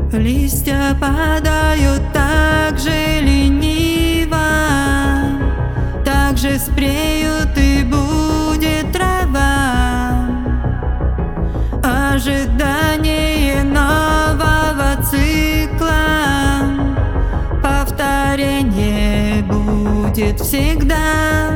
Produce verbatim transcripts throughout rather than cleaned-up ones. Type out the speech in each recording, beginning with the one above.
Листья падают так же лениво, так же спреют и будет трава. Ожидание нового цикла, повторение будет всегда.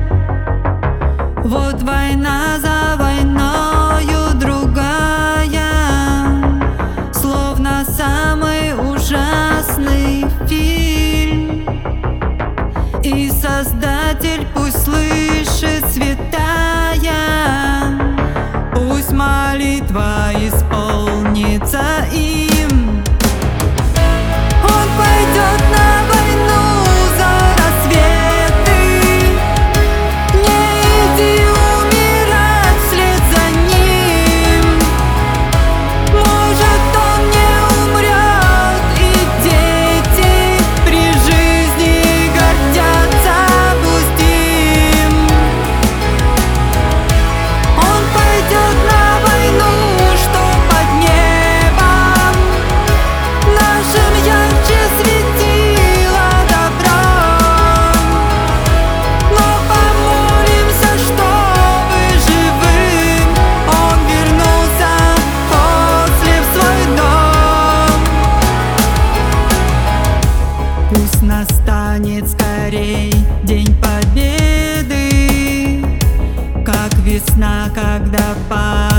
Вот война за войною другая, словно самый ужасный фильм. И Создатель пусть слышит святая, пусть молитва исполнится им. Он пойдет на войну за рассветы, не иди умирать вслед за ним. Может, он не умрет, и дети при жизни гордятся пусть им. Он пойдет на войну, что под небом нашим ярче светило добро. Но помолимся, чтобы живым он вернулся после в свой дом. Пусть настанет скорей день победы, как весна, когда по